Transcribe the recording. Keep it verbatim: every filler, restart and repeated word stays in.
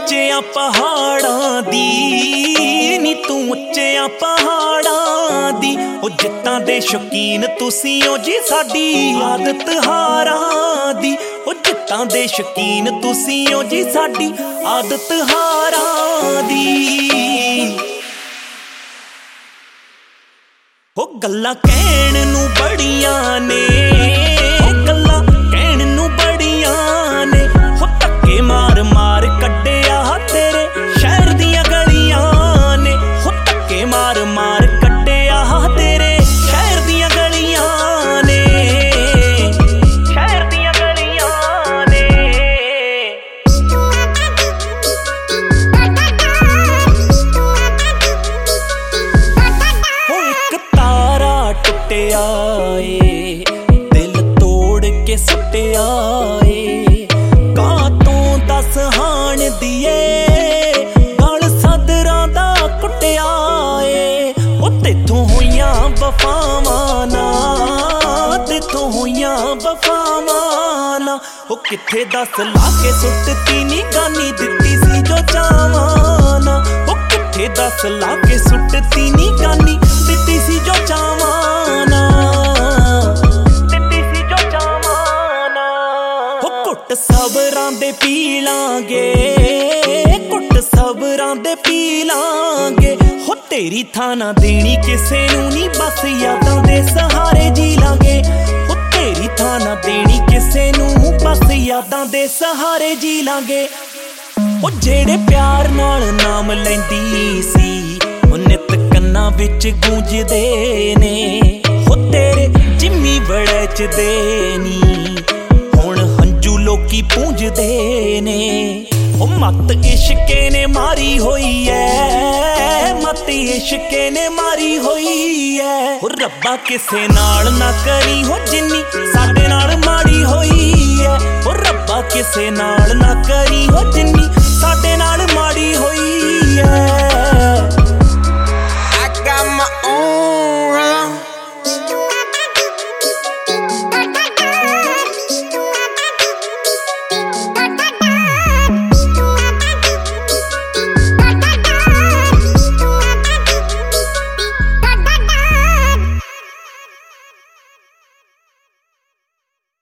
ਉੱਚਿਆਂ ਪਹਾੜਾਂ ਦੀ ਨੀ ਤੂੰ ਉੱਚਿਆਂ ਪਹਾੜਾਂ ਦੀ ਉਹ ਜਿੱਤਾਂ ਦੇ ਸ਼ੌਕੀਨ ਤੁਸੀਂ ਹੋ ਜੀ ਸਾਡੀ ਆਦਤ ਹਾਰਾਂ ਦੀ ਉਹ ਜਿੱਤਾਂ ਦੇ ਸ਼ੌਕੀਨ ਤੁਸੀਂ ਹੋ ਜੀ ਸਾਡੀ ਆਦਤ ਹਾਰਾਂ ਦੀ। ਉਹ ਗੱਲਾਂ ਕਹਿਣ ਨੂੰ ਬੜੀਆਂ ਨੇ ਗੱਲਾਂ ਕਹਿਣ ਨੂੰ ਬੜੀਆਂ ਨੇ ਹੋ ਧੱਕੇ ਮਾਰ ਮਾਰ ਕੱਢਿਆ ਤੇਰੇ ਸ਼ਹਿਰ ਦੀਆਂ ਗਲੀਆਂ ਨੇ ਹੋ ਧੱਕੇ ਮਾਰ ਮਾਰ ਕੱਢਿਆ ਤੇਰੇ ਸ਼ਹਿਰ ਦੀਆਂ ਗਲੀਆਂ ਨੇ ਸ਼ਹਿਰ ਦੀਆਂ ਗਲੀਆਂ ਨੇ। ਹੋ ਇੱਕ ਤਾਰਾ ਟੁੱਟਿਆ ਏ ਦਿਲ ਤੋੜ ਕੇ ਸੁੱਟਿਆ ਏ ਕਾਤੋਂ ਦੱਸ ਹਾਣ ਦੀਏ ਗਲ ਸਦਰਾਂ ਦਾ ਕੁੱਟਿਆ ਏ ਉਹ ਤੇਥੋਂ ਹੋਈਆਂ ਵਫਾਵਾਂ ਨਾ ਤੇਥੋਂ ਹੋਈਆਂ ਵਫਾਵਾਂ ਨਾ ਉਹ ਕਿੱਥੇ ਦੱਸ ਲਾ ਕੇ ਸੁੱਟਤੀ ਨੀ ਗਾਨੀ ਦਿੱਤੀ ਸੀ ਜੋ ਚਾਵਾਂ ਨਾ ਉਹ ਕਿੱਥੇ ਦੱਸ ਲਾ ਕੇ ਸੁੱਟਤੀ ਨੀ ਗਾਨੀ ਦਿੱਤੀ ਸੀ ਜੋ ਚਾਵਾਂ ਨਾ ਦਿੱਤੀ ਸੀ ਜੋ ਚਾਵਾਂ ਨਾ। ਉਹ ਘੁੱਟ ਸਬਰਾਂ ਦੇ ਪੀ ਲਾਂਗੇ ਘੁੱਟ ਸਬਰਾਂ ਦੇ ਪੀ ਲਾਂਗੇ ਹੋ ਤੇਰੀ ਥਾਂ ਨਾ ਦੇਣੀ ਕਿਸੇ ਨੂੰ ਨੀ ਬਸ ਯਾਦਾਂ ਦੇ ਸਹਾਰੇ ਜੀ ਲਾਂਗੇ ਹੋ ਤੇਰੀ ਥਾਂ ਨਾ ਦੇਣੀ ਕਿਸੇ ਨੂੰ ਬਸ ਯਾਦਾਂ ਦੇ ਸਹਾਰੇ ਜੀ ਲਾਂਗੇ। ਉਹ ਜਿਹੜੇ ਪਿਆਰ ਨਾਲ ਨਾਮ ਲੈਂਦੀ ਸੀ ਉਹ ਨਿੱਤ ਕੰਨਾਂ ਵਿੱਚ ਗੂੰਜਦੇ ਨੇ ਹੋ ਤੇਰੇ ਜਿੰਮੀ ਵੜਚਦੇ ਨੀ ਹੁਣ ਹੰਝੂ ਲੋਕੀ ਪੂੰਝਦੇ ਨੇ। ਉਹ ਮੱਤ ਇਸ਼ਕੇ ਨੇ ਮਾਰੀ ਹੋਈ ਐ ਮੱਤ ਇਸ਼ਕੇ ਨੇ ਮਾਰੀ ਹੋਈ ਐ ਉਹ ਰੱਬਾ ਕਿਸੇ ਨਾਲ ਨਾ ਕਰੀ ਹੋ ਜਿੰਨੀ ਸਾਡੇ ਨਾਲ ਮਾੜੀ ਹੋਈ ਐ ਉਹ ਰੱਬਾ ਕਿਸੇ ਨਾਲ ਨਾ ਕਰੀ ਹੋ ਜਿੰਨੀ ਸਾਡੇ ਨਾਲ ਮਾੜੀ ਹੋਈ ਐ। I got my